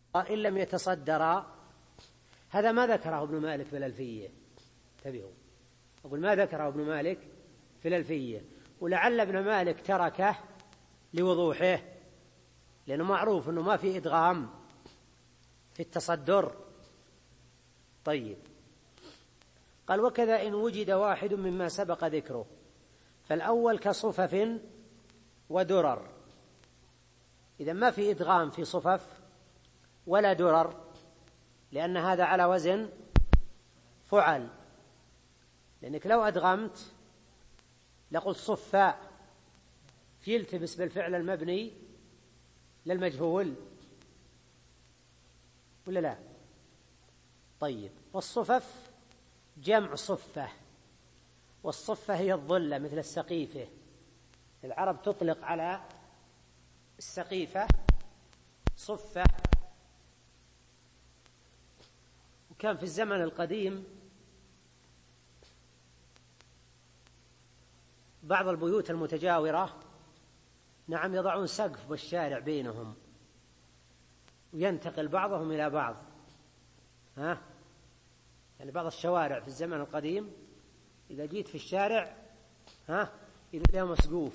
إن لم يتصدرا. هذا ما ذكره ابن مالك في الألفية، انتبهوا، أقول ما ذكره ابن مالك في الألفية، ولعل ابن مالك تركه لوضوحه، لأنه معروف أنه ما في إدغام في التصدر. طيب، قال وكذا إن وجد واحد مما سبق ذكره، فالأول كصفف ودرر. إذا ما في إدغام في صفف ولا درر، لأن هذا على وزن فعل، لأنك لو أدغمت لقل صفاء يلتبس بالفعل المبني للمجهول ولا لا؟ طيب، والصفف جمع صفة، والصفة هي الظلة مثل السقيفة. العرب تطلق على السقيفة صفة. وكان في الزمن القديم بعض البيوت المتجاورة نعم يضعون سقف بالشارع بينهم، وينتقل بعضهم إلى بعض. يعني بعض الشوارع في الزمن القديم إذا جيت في الشارع إذا له مسقوف،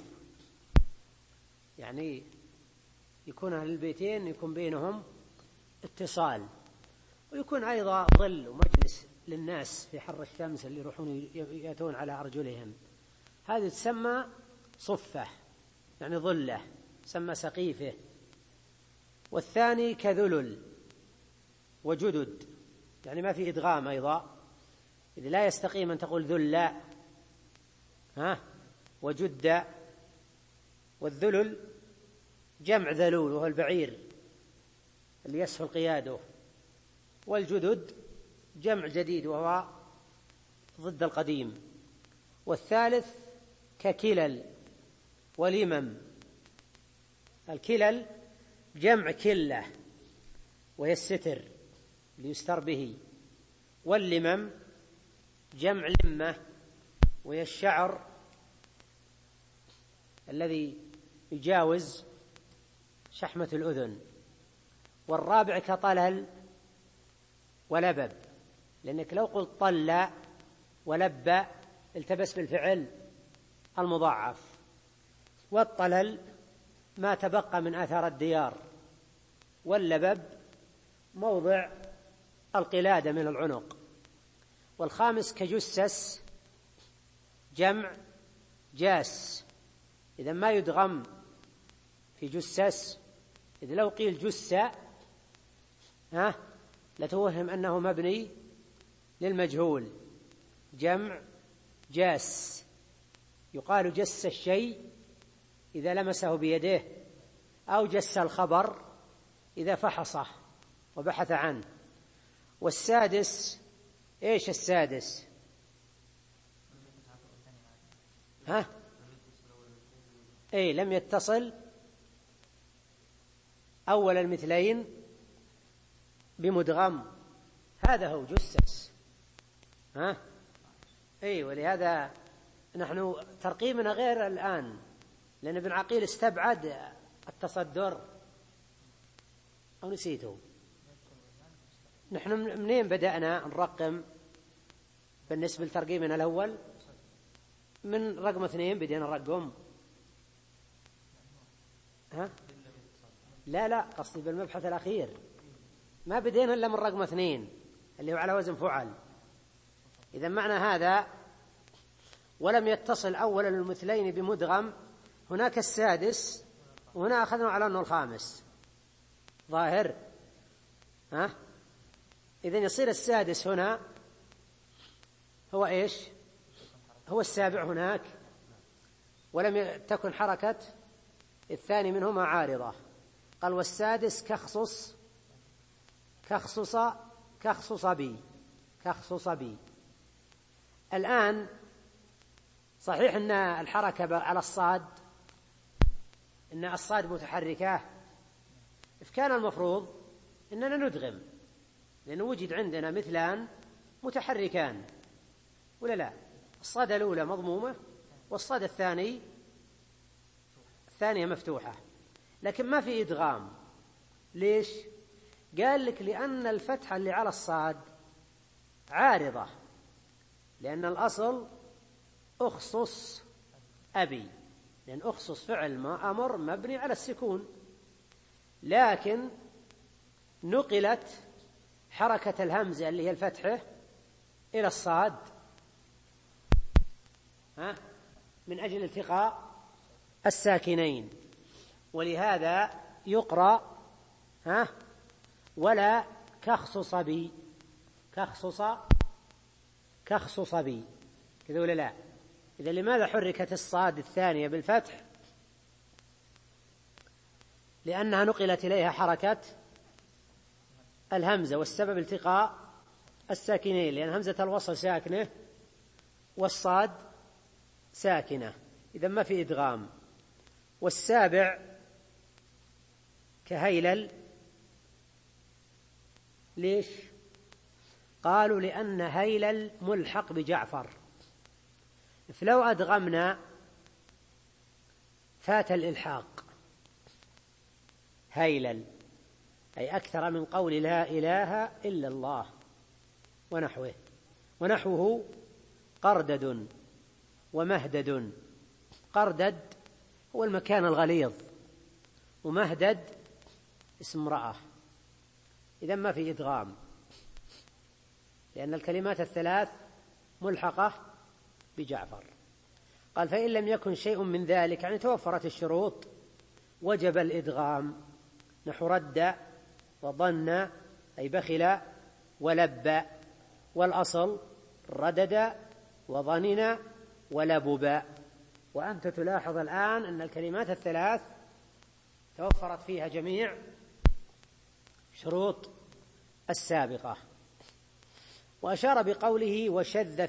يعني يكون أهل البيتين يكون بينهم اتصال، ويكون أيضا ظل ومجلس للناس في حر الشمس اللي يروحون يأتون على أرجلهم. هذه تسمى صفة، يعني ظلة، تسمى سقيفة. والثاني كذلل وجدد، يعني ما في إدغام أيضا، إذا لا يستقيم أن تقول ذلا وجد. والذلل جمع ذلول وهو البعير اللي يسهل قياده، والجدد جمع جديد وهو ضد القديم. والثالث ككلل ولمم. الكلل جمع كلة وهي الستر ليستر به، واللمم جمع لمة وهي الشعر الذي يجاوز شحمة الأذن. والرابع كطلل ولبب، لأنك لو قلت طل ولب التبس بالفعل المضاعف. والطلل ما تبقى من آثار الديار، واللبب موضع القلادة من العنق. والخامس كجسس جمع جاس، إذا ما يدغم في جسس. إذا لو قيل جسة لتوهم أنه مبني للمجهول، جمع جاس. يقال جس الشيء إذا لمسه بيده، أو جس الخبر إذا فحصه وبحث عنه. والسادس إيش السادس؟ لم يتصل أول المثلين بمدغم، هذا هو جسس. ولهذا نحن ترقيمنا غير الآن، لأن ابن عقيل استبعد التصدر، أو نسيته. نحن منين بدأنا نرقم بالنسبة لترقيمنا الأول؟ من رقم 2 بدينا نرقم. لا قصدي بالمبحث الأخير ما بدينا إلا من رقم 2 اللي هو على وزن فعل. إذا معنى هذا ولم يتصل أول المثلين بمدغم، هناك السادس، وهنا أخذنا على أنه الخامس ظاهر. إذن يصير السادس هنا هو إيش؟ هو السابع هناك، ولم تكن حركة الثاني منهما عارضة. قال والسادس كخصص بي. الآن صحيح أن الحركة على الصاد، إن الصاد متحركة، كان المفروض أننا ندغم، لأنه وجد عندنا مثلان متحركان ولا لا؟ الصاد الأولى مضمومة، والصاد الثانية مفتوحة، لكن ما في إدغام. ليش؟ قال لك لأن الفتحة اللي على الصاد عارضة، لأن الأصل أخصص أبي، لأن أخصص فعل ما أمر مبني على السكون، لكن نقلت حركة الهمزة اللي هي الفتحة إلى الصاد من أجل التقاء الساكنين، ولهذا يقرأ ولا كخصص بي، كخصص بي كذا ولا لا؟ إذا لماذا حركت الصاد الثانية بالفتح؟ لأنها نقلت إليها حركة الهمزة، والسبب التقاء الساكنين، لأن همزة الوصل ساكنة والصاد ساكنة، إذا ما في إدغام. والسابع كهيلل، ليش؟ قالوا لأن هيلل ملحق بجعفر، فلو أدغمنا فات الإلحاق. هيلل أي أكثر من قول لا إله إلا الله ونحوه قردد ومهدد. قردد هو المكان الغليظ، ومهدد اسم امرأة، إذا ما في إدغام، لأن الكلمات الثلاث ملحقة بجعفر. قال فإن لم يكن شيء من ذلك، يعني توفرت الشروط، وجب الإدغام، نحو رد وظن أي بخل ولب، والأصل ردد وظنن ولبب. وأنت تلاحظ الآن أن الكلمات الثلاث توفرت فيها جميع شروط السابقة. وأشار بقوله وشذ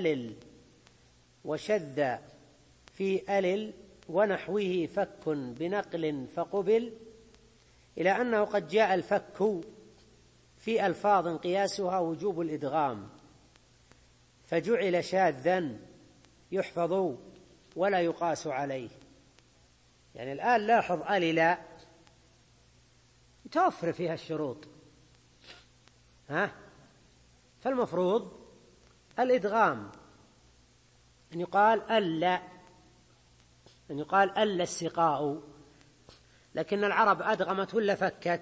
في ألل ونحوه فك بنقل فقبل، إلى أنه قد جاء الفك في ألفاظ قياسها وجوب الإدغام، فجعل شاذا يحفظ ولا يقاس عليه. يعني الآن لاحظ ألل توفر فيها الشروط، فالمفروض الإدغام، أن يقال ألا السقاء، لكن العرب أدغمت ولا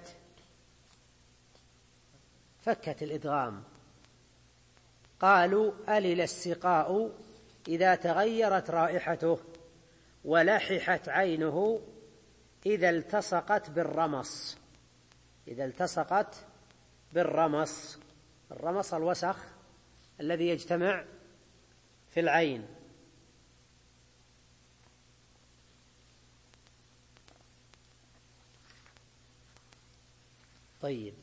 فكت الإدغام. قالوا ألل السقاء إذا تغيرت رائحته ولححت عينه إذا التصقت بالرمص. الرمص الوسخ الذي يجتمع في العين. طيب،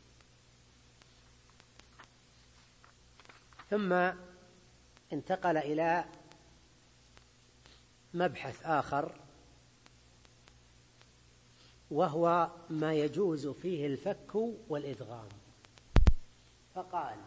ثم انتقل إلى مبحث آخر، وهو ما يجوز فيه الفك والإدغام. فقال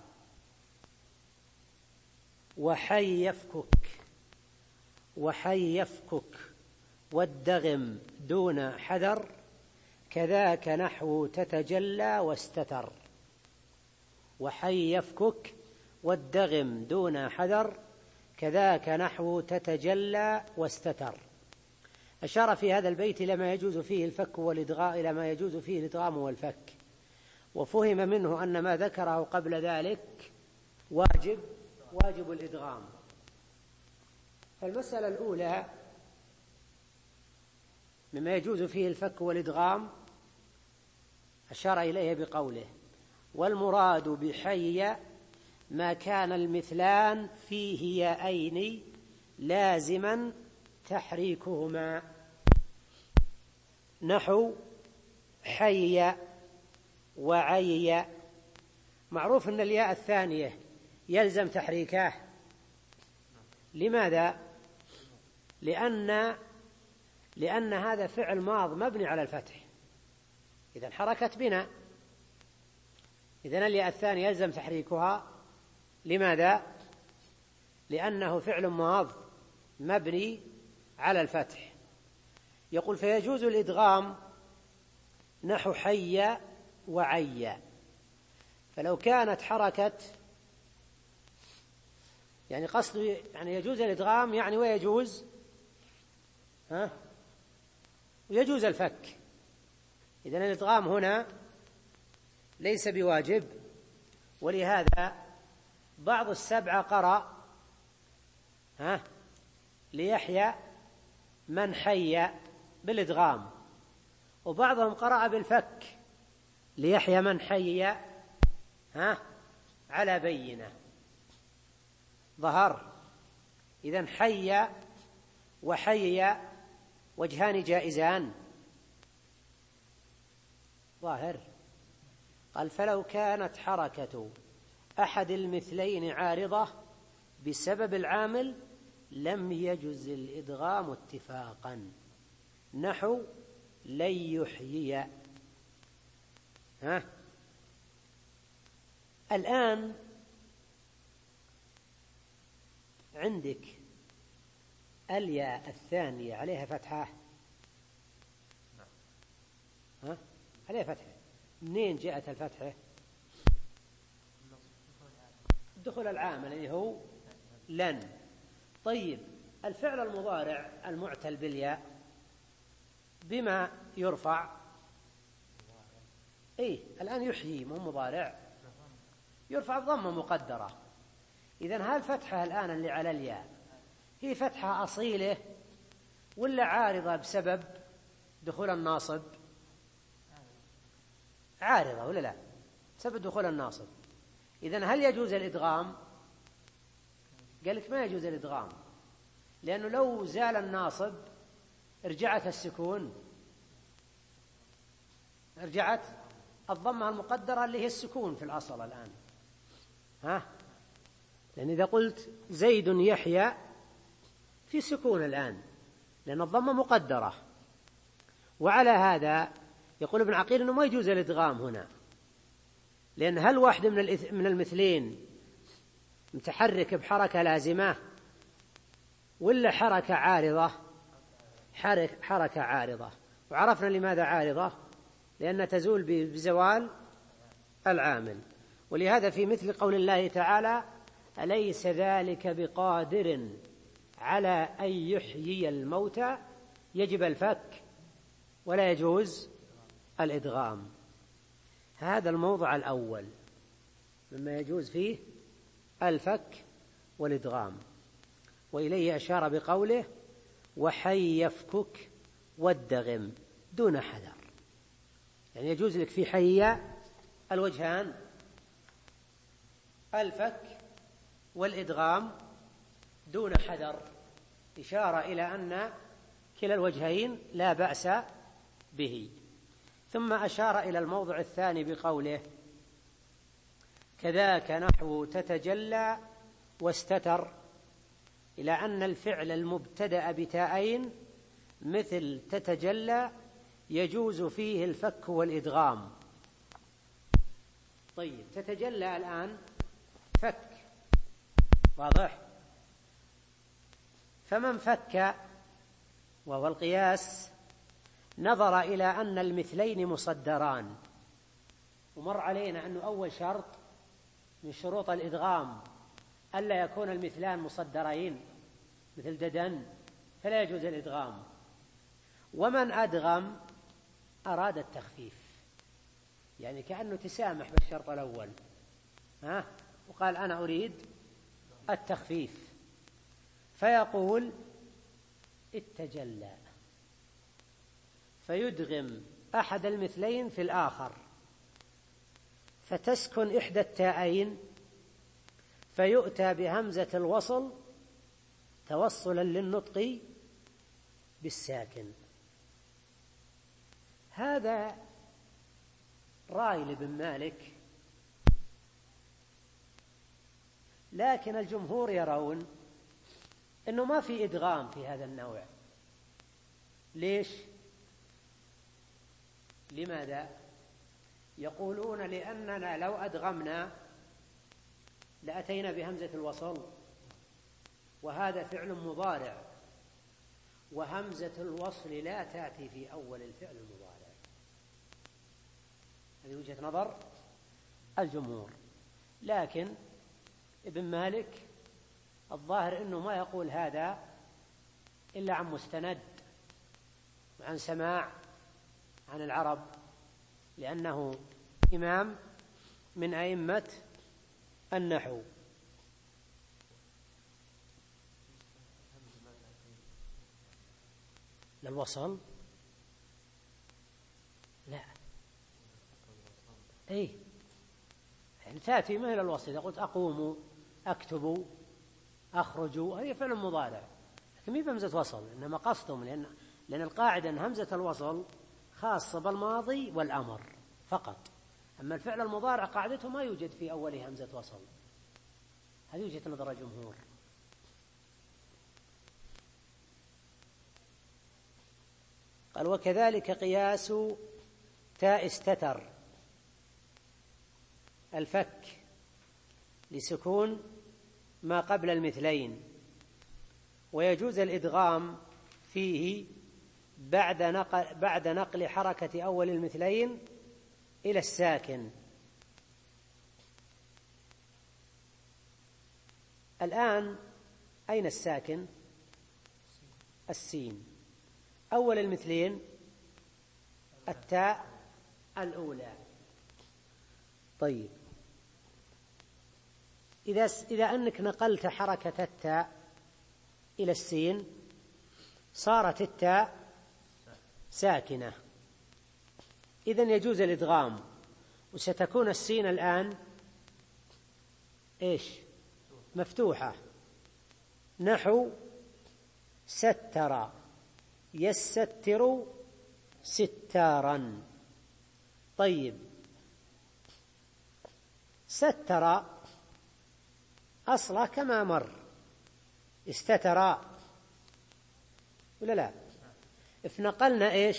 وحي يفكك والدغم دون حذر كذاك نحو تتجلى واستتر. وحي يفكك والدغم دون حذر كذاك نحو تتجلى واستتر. أشار في هذا البيت إلى ما يجوز فيه الفك والإدغام، إلى ما يجوز فيه الإدغام والفك، وفهم منه أن ما ذكره قبل ذلك واجب الإدغام. فالمسألة الأولى مما يجوز فيه الفك والإدغام أشار إليه بقوله والمراد بحي ما كان المثلان فيه ياءين لازما تحريكهما، نحو حي وعي. معروف أن الياء الثانية يلزم تحريكه. لماذا؟ لأن هذا فعل ماض مبني على الفتح، إذن حركت بنا، إذن الياء الثانية يلزم تحريكها. لماذا؟ لأنه فعل ماض مبني على الفتح. يقول فيجوز الإدغام نحو حي وعي. فلو كانت حركة يعني قصده يعني يجوز الإدغام يعني ويجوز ويجوز الفك. إذن الإدغام هنا ليس بواجب، ولهذا بعض السبعة قرأ ليحيى من حي بالإدغام، وبعضهم قرأ بالفك ليحيى من حي على بينة. ظهر إذن حي وحي وجهان جائزان. ظاهر. قال فلو كانت حركة أحد المثلين عارضة بسبب العامل لم يجز الإدغام اتفاقا، نحو لن يحيي. الآن عندك الياء الثانية عليها فتحة، عليها فتحة. منين جاءت الفتحة؟ دخول العامل اللي هو لن. طيب الفعل المضارع المعتل بالياء بما يرفع؟ الآن يحيي مو مضارع، يرفع بضمة مقدرة. إذن هالفتحة الآن اللي على الياء هي فتحة أصيلة ولا عارضة بسبب دخول الناصب؟ عارضة ولا لا؟ بسبب دخول الناصب. إذن هل يجوز الإدغام؟ قال لك ما يجوز الإدغام، لأنه لو زال الناصب رجعت السكون، رجعت الضمة المقدرة اللي هي السكون في الأصل الآن. لأن إذا قلت زيد يحيى في سكون الآن لأن الضمة مقدرة. وعلى هذا يقول ابن عقيل أنه ما يجوز الإدغام هنا، لأن هل واحد من المثلين متحرك بحركة لازمة ولا حركة عارضة؟ حركة عارضة. وعرفنا لماذا عارضة؟ لأنها تزول بزوال العامل. ولهذا في مثل قول الله تعالى أليس ذلك بقادر على أن يحيي الموتى يجب الفك ولا يجوز الإدغام. هذا الموضع الأول مما يجوز فيه الفك والإدغام، وإليه أشار بقوله وحي يفكك والدغم دون حذر. يعني يجوز لك في حي الوجهان الفك والإدغام دون حذر، إشارة إلى أن كلا الوجهين لا بأس به. ثم أشار إلى الموضع الثاني بقوله كذاك نحو تتجلى واستتر، إلى أن الفعل المبتدأ بتاءين مثل تتجلى يجوز فيه الفك والإدغام. طيب تتجلى الآن فك واضح، فمن فك وهو القياس نظر إلى أن المثلين مصدران، ومر علينا أنه أول شرط من شروط الإدغام ألا يكون المثلان مصدرين مثل ددن، فلا يجوز الإدغام. ومن أدغم أراد التخفيف، يعني كأنه تسامح بالشرط الأول وقال أنا أريد التخفيف، فيقول التجلى فيدغم أحد المثلين في الآخر، فتسكن إحدى التاءين فيؤتى بهمزة الوصل توصلا للنطق بالساكن. هذا رأي لابن مالك، لكن الجمهور يرون أنه ما في إدغام في هذا النوع. ليش؟ لماذا؟ يقولون لأننا لو أدغمنا لأتينا بهمزة الوصل، وهذا فعل مضارع، وهمزة الوصل لا تأتي في أول الفعل المضارع. هذه وجهة نظر الجمهور. لكن ابن مالك الظاهر أنه ما يقول هذا إلا عن مستند وعن سماع عن العرب، لأنه إمام من أئمة النحو. للوصل لا، أي يعني تأتي ما إلى الوصل. إذا قلت أقوم، أكتب، أخرج، هذه فعل مضارع، لكن مي بهمزة وصل، إنما قصدهم، لأن القاعدة أن همزة الوصل خاصة بالماضي والأمر فقط، أما الفعل المضارع قاعدته ما يوجد في أوله همزة وصل. هذه وجهة نظر الجمهور. قال وكذلك قياس تاء استتر الفك لسكون ما قبل المثلين، ويجوز الإدغام فيه بعد نقل حركة أول المثلين إلى الساكن. الآن أين الساكن؟ السين. أول المثلين التاء الأولى. طيب، إذا أنك نقلت حركة التاء إلى السين صارت التاء ساكنة، إذن يجوز الإدغام، وستكون السين الآن إيش؟ مفتوحة، نحو ستر يستر ستارا. طيب، ستر أصله كما مر استتر ولا لا؟ فنقلنا إيش؟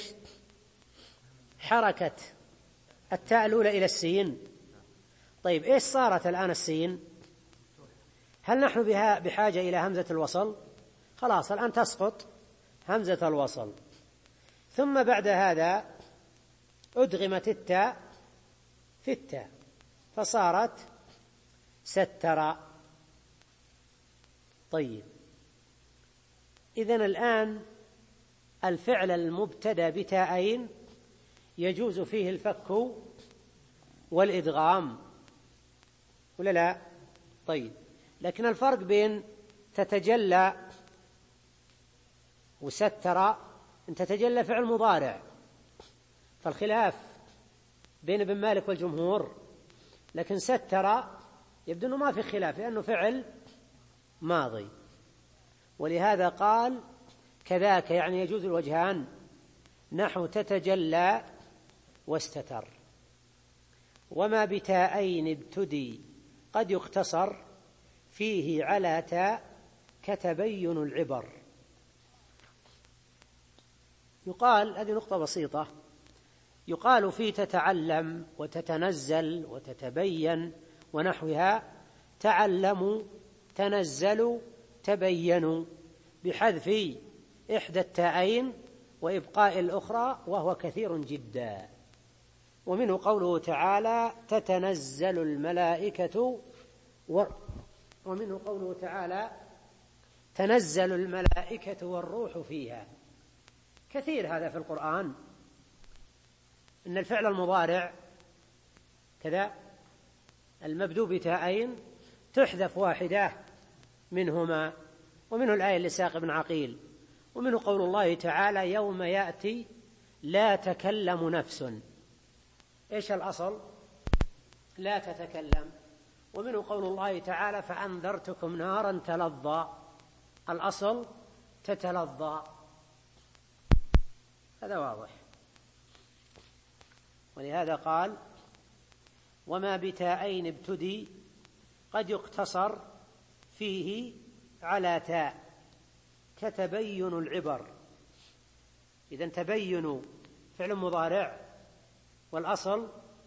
حركة التاء الأولى إلى السين. طيب، إيش صارت الآن السين؟ هل نحن بحاجة إلى همزة الوصل؟ خلاص الآن تسقط همزة الوصل. ثم بعد هذا أدغمت التاء في التاء فصارت ستر. طيب، إذن الآن الفعل المبتدأ بتاءين يجوز فيه الفك والإدغام ولا لا؟ طيب، لكن الفرق بين تتجلى وستر أن تتجلى فعل مضارع، فالخلاف بين ابن مالك والجمهور، لكن ستر يبدو أنه ما في خلاف لأنه فعل ماضي، ولهذا قال كذاك، يعني يجوز الوجهان، نحو تتجلى واستتر. وما بتاءين ابتدي قد يقتصر فيه على تاء كتبين العبر. يقال، هذه نقطة بسيطة، يقال في تتعلم وتتنزل وتتبين ونحوها تعلموا تنزلوا تبينوا بحذف إحدى التاءين وإبقاء الأخرى، وهو كثير جدا. ومنه قوله تعالى تتنزل الملائكة ومنه قوله تعالى تنزل الملائكة والروح فيها. كثير هذا في القرآن، إن الفعل المضارع كذا المبدوء بتاءين تحذف واحدة منهما، ومنه الآية لساق بن عقيل. ومنه قول الله تعالى يوم يأتي لا تكلم نفس، إيش الأصل؟ لا تتكلم. ومنه قول الله تعالى فأنذرتكم نارا تلظى، الأصل تتلظى. هذا واضح. ولهذا قال وما بتاءين ابتدي قد يقتصر فيه على تاء كتبين العبر. إذن تبين فعل مضارع والأصل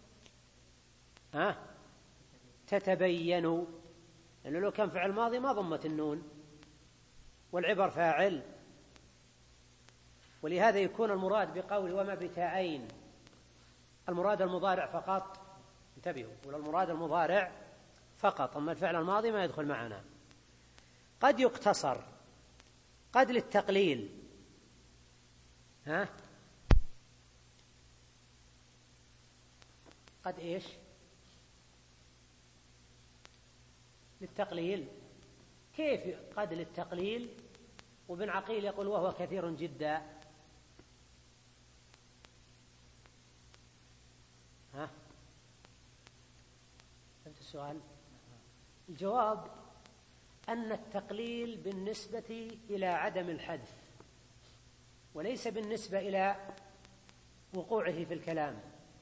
تتبين، لأنه لو كان فعل ماضي ما ضمت النون، والعبر فاعل. ولهذا يكون المراد بقول وما بتاءين، المراد به الفعل المضارع، والأصل تتبين. لأنه لو كان فعل ماضي ما ضمت النون والعبر فاعل. ولهذا يكون المراد بقول وما بتاءين، المراد به الفعل المضارع، والأصل تتبين. المراد المضارع فقط، انتبهوا، ولا المراد المضارع فقط، أما الفعل الماضي ما يدخل معنا. قد يقتصر، قد للتقليل، قد إيش؟ للتقليل. كيف قد للتقليل؟ وابن عقيل يقول وهو كثير جدا. فهمت السؤال؟ الجواب أن التقليل بالنسبة إلى عدم الحذف، وليس بالنسبة إلى وقوعه في الكلام.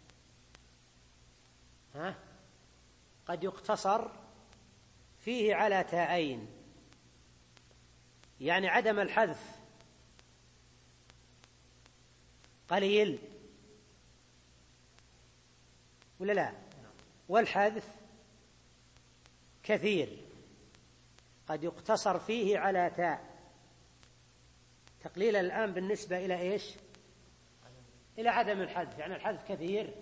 قد يقتصر فيه على تاءين، يعني عدم الحذف قليل ولا لا؟ والحذف كثير. قد يقتصر فيه على تاء، تقليل الآن بالنسبة إلى إيش؟ إلى عدم الحذف، يعني الحذف كثير.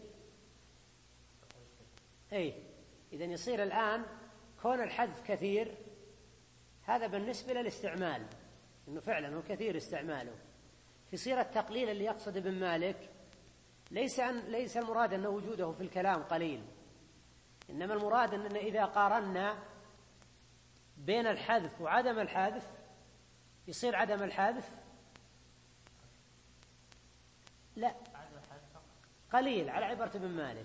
إذن يصير الآن كون الحذف كثير هذا بالنسبة للاستعمال، إنه فعلا هو كثير استعماله. في صيغة التقليل اللي يقصد ابن مالك ليس المراد أن وجوده في الكلام قليل، إنما المراد أن إذا قارنا بين الحذف وعدم الحذف يصير عدم الحذف لا قليل على عبارة ابن مالك.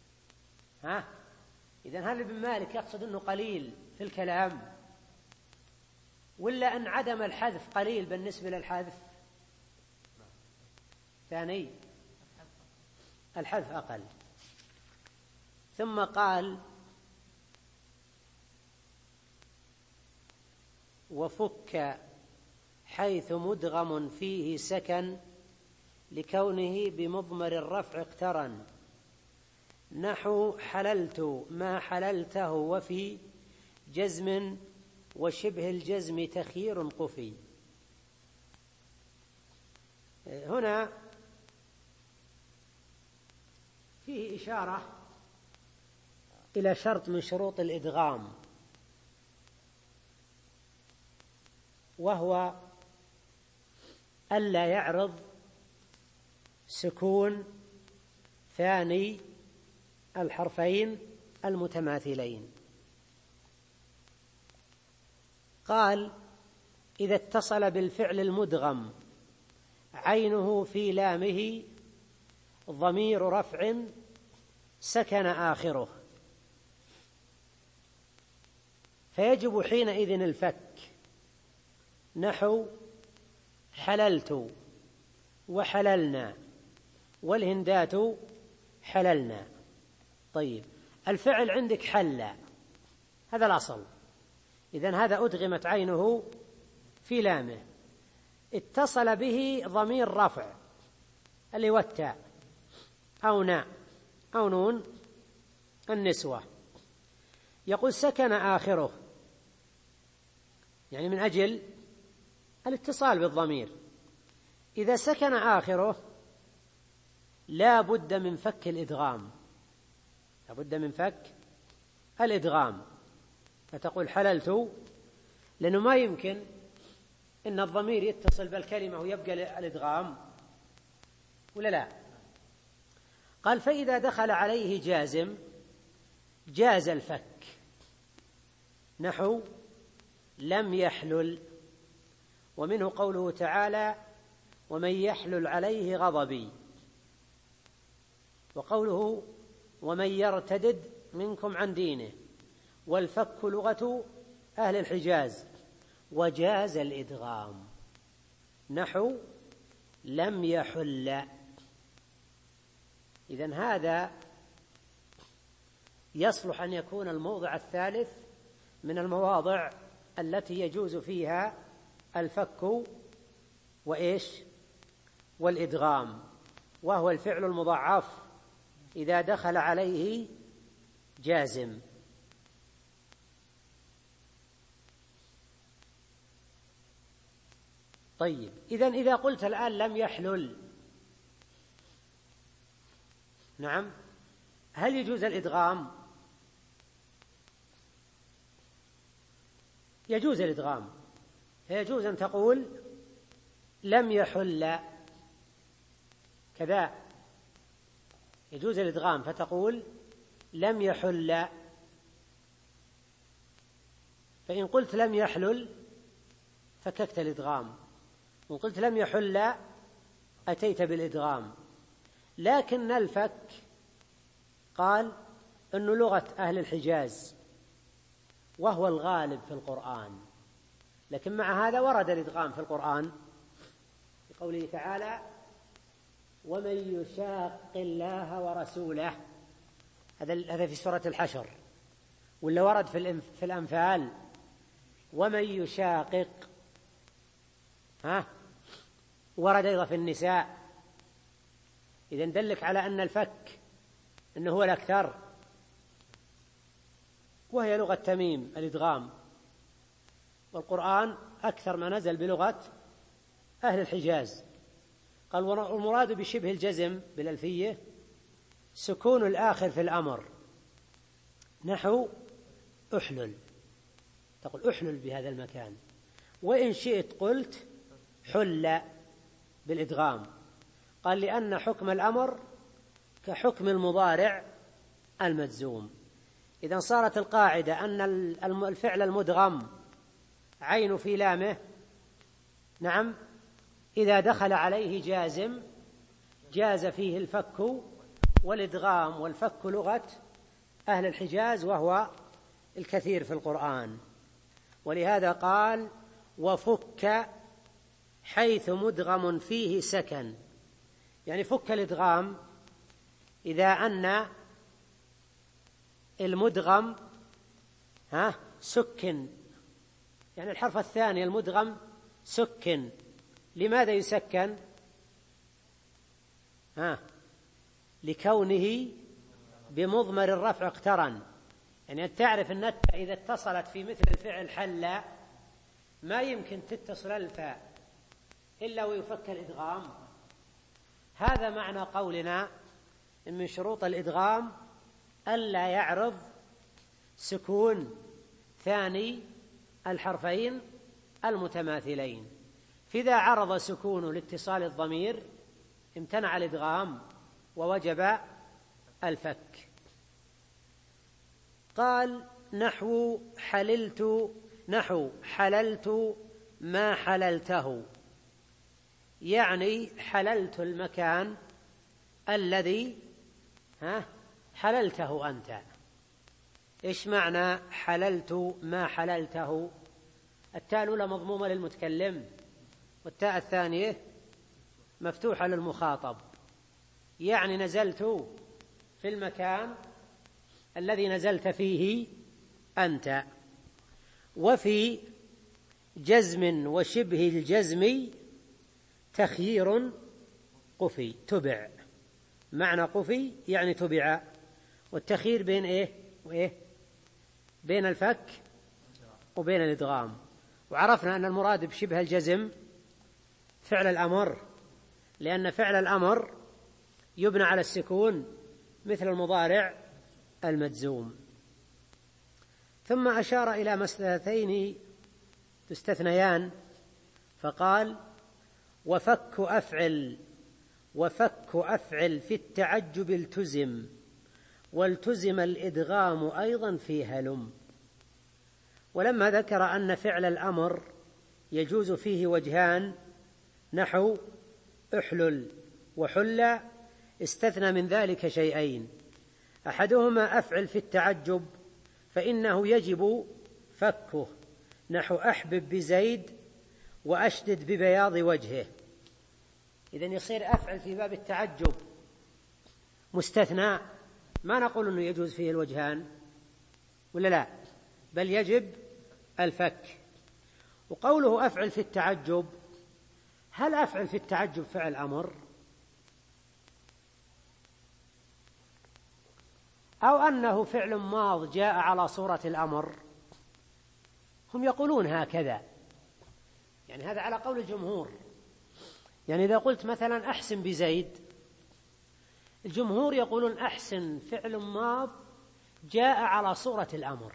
إذن هل ابن مالك يقصد أنه قليل في الكلام، ولا أن عدم الحذف قليل بالنسبة للحذف؟ ثاني، الحذف أقل. ثم قال وفك حيث مدغم فيه سكن لكونه بمضمر الرفع اقترن، نحو حللت ما حللته وفي جزم وشبه الجزم تخيير قفي. هنا فيه إشارة إلى شرط من شروط الإدغام، وهو ألا يعرض سكون ثاني الحرفين المتماثلين. قال إذا اتصل بالفعل المدغم عينه في لامه ضمير رفع سكن آخره، فيجب حينئذ الفك، نحو حللت وحللنا والهندات حللنا. طيب، الفعل عندك حل، هذا الأصل، إذن هذا أدغمت عينه في لامه، اتصل به ضمير رفع اللي هو التاء أو ناء أو نون النسوة، يقول سكن آخره، يعني من أجل الاتصال بالضمير. إذا سكن آخره لا بد من فك الإدغام، لا بد من فك الإدغام. فتقول حللت، لأنه ما يمكن إن الضمير يتصل بالكلمة ويبقى الإدغام، ولا لا؟ قال فإذا دخل عليه جازم جاز الفك، نحو لم يحلل، ومنه قوله تعالى ومن يحلل عليه غضبي، وقوله ومن يرتدد منكم عن دينه، والفك لغة أهل الحجاز، وجاز الإدغام، نحو لم يحل. إذن هذا يصلح أن يكون الموضع الثالث من المواضع التي يجوز فيها الفك وإيش والإدغام، وهو الفعل المضاعف إذا دخل عليه جازم. طيب، إذا قلت الآن لم يحلل، نعم. هل يجوز الإدغام؟ يجوز الإدغام. يجوز أن تقول لم يحل كذا، يجوز الإدغام فتقول لم يحل. فإن قلت لم يحلل فككت الإدغام، وإن قلت لم يحل أتيت بالإدغام. لكن الفك قال أنه لغة أهل الحجاز وهو الغالب في القرآن، لكن مع هذا ورد الإدغام في القرآن في قوله تعالى ومن يشاق الله ورسوله، هذا في سورة الحشر. ولا ورد في الأنفال ومن يشاقق، ورد أيضا في النساء. إذن دلك على أن الفك أنه هو الأكثر، وهي لغة تميم الإدغام، والقرآن أكثر ما نزل بلغة أهل الحجاز. قال والمراد بشبه الجزم بالألفية سكون الآخر في الأمر، نحو أحلل، تقول أحلل بهذا المكان. وإن شئت قلت حل بالإدغام. قال لأن حكم الأمر كحكم المضارع المجزوم. إذن صارت القاعدة أن الفعل المدغم عين في لامه، نعم، إذا دخل عليه جازم جاز فيه الفك والإدغام، والفك لغة أهل الحجاز وهو الكثير في القرآن. ولهذا قال وفك حيث مدغم فيه سكن، يعني فك الإدغام إذا أن المدغم سكن، يعني الحرف الثاني المدغم سكن. لماذا يسكن؟ لكونه بمضمر الرفع اقترن. يعني أن تعرف أن إذا اتصلت في مثل الفعل حل ما يمكن تتصل الفاء إلا ويفك الإدغام. هذا معنى قولنا إن من شروط الإدغام ألا يعرض سكون ثاني الحرفين المتماثلين. فإذا عرض سكون لاتصال الضمير امتنع الإدغام ووجب الفك. قال نحو حللت ما حللته، يعني حللت المكان الذي حللته أنت. إيش معنى حللت ما حللته؟ التاء الأولى مضمومة للمتكلم، والتاء الثانية مفتوحة للمخاطب، يعني نزلت في المكان الذي نزلت فيه أنت. وفي جزم وشبه الجزم تخيير قفي تبع، معنى قفي يعني تبع، والتخيير بين إيه وإيه؟ بين الفك وبين الإدغام. وعرفنا أن المراد بشبه الجزم فعل الأمر، لأن فعل الأمر يبنى على السكون مثل المضارع المجزوم. ثم أشار إلى مسألتين تستثنيان فقال وفك أفعل في التعجب التزم، والتزم الإدغام أيضا في هلم. ولما ذكر أن فعل الأمر يجوز فيه وجهان نحو احلل وحل، استثنى من ذلك شيئين. أحدهما أفعل في التعجب فإنه يجب فكه، نحو أحبب بزيد وأشدد ببياض وجهه. إذن يصير أفعل في باب التعجب مستثنى، ما نقول أنه يجوز فيه الوجهان ولا لا، بل يجب الفك. وقوله أفعل في التعجب، هل أفعل في التعجب فعل أمر أو أنه فعل ماض جاء على صورة الأمر؟ هم يقولون هكذا، يعني هذا على قول الجمهور. يعني إذا قلت مثلا أحسن بزيد، الجمهور يقولون أحسن فعل ماض جاء على صورة الأمر،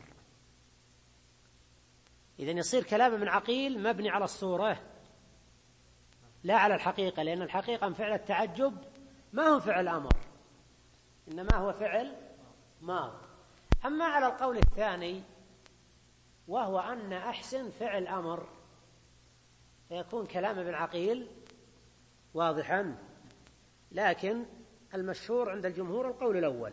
إذن يصير كلام ابن عقيل مبني على الصورة لا على الحقيقة، لأن الحقيقة من فعل التعجب ما هو فعل أمر، إنما هو فعل ماض. أما على القول الثاني وهو أن أحسن فعل أمر، فيكون كلام ابن عقيل واضحا، لكن المشهور عند الجمهور القول الأول.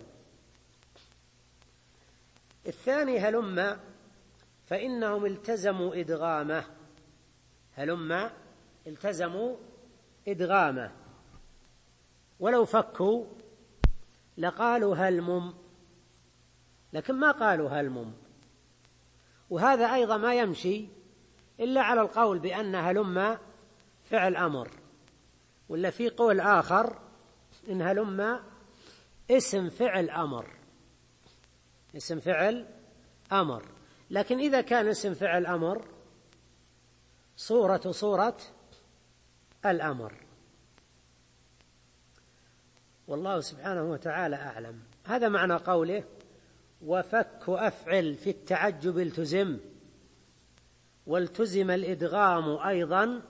الثاني هلم فإنهم التزموا إدغامه، هلم التزموا إدغامه، ولو فكوا لقالوا هلمم، لكن ما قالوا هلمم. وهذا أيضا ما يمشي إلا على القول بأن هلم فعل أمر، ولا في قول آخر إن هلم اسم فعل أمر، اسم فعل أمر. لكن إذا كان اسم فعل أمر صورة الأمر، والله سبحانه وتعالى أعلم. هذا معنى قوله وفك أفعل في التعجب التزم، والتزم الإدغام أيضا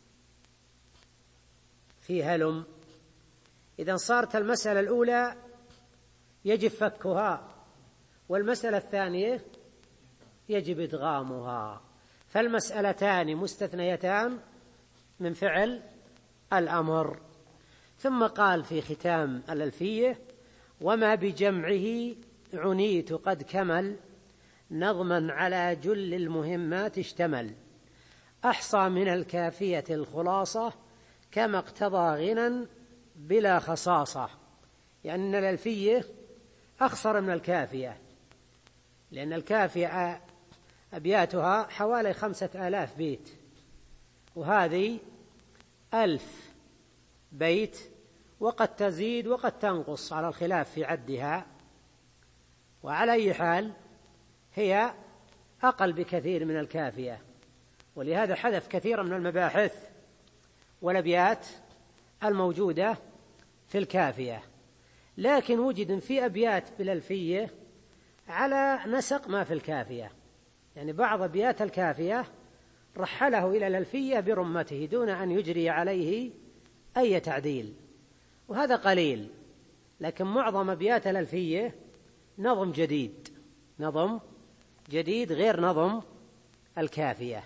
في هلم. إذن صارت المسألة الأولى يجب فكها، والمسألة الثانية يجب إدغامها، فالمسألتان مستثنيتان من فعل الأمر. ثم قال في ختام الألفية وما بجمعه عنيت قد كمل، نظما على جل المهمات اشتمل، أحصى من الكافية الخلاصة كما اقتضى غنى بلا خصاصة. يعني أن الألفية أخصر من الكافية، لأن الكافية أبياتها حوالي 5000 بيت، وهذه 1000 بيت، وقد تزيد وقد تنقص على الخلاف في عدها، وعلى أي حال هي أقل بكثير من الكافية، ولهذا حذف كثيرا من المباحث والأبيات الموجودة في الكافية. لكن وجد في أبيات بالألفية على نسق ما في الكافية، يعني بعض أبيات الكافية رحله إلى الألفية برمته دون أن يجري عليه أي تعديل، وهذا قليل. لكن معظم أبيات الألفية نظم جديد، نظم جديد غير نظم الكافية.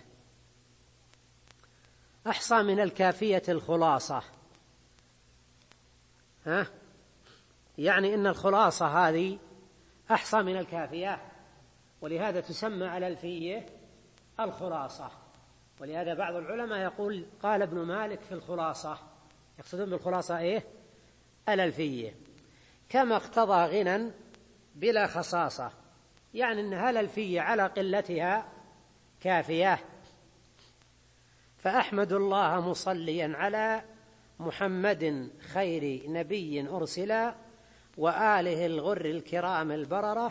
أحصى من الكافية الخلاصة، يعني إن الخلاصة هذه أحصى من الكافية، ولهذا تسمى الألفية الخلاصة. ولهذا بعض العلماء يقول قال ابن مالك في الخلاصة، يقصدون بالخلاصة إيه؟ الألفية. كما اقتضى غنى بلا خصاصة، يعني أنها الألفية على قلتها كافية. فأحمد الله مصليا على محمد خير نبي أرسلا، وآله الغر الكرام البررة،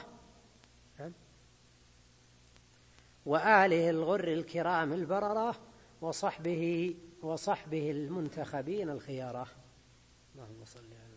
وآله الغر الكرام البررة، وصحبه المنتخبين الخيارة. اللهم صل على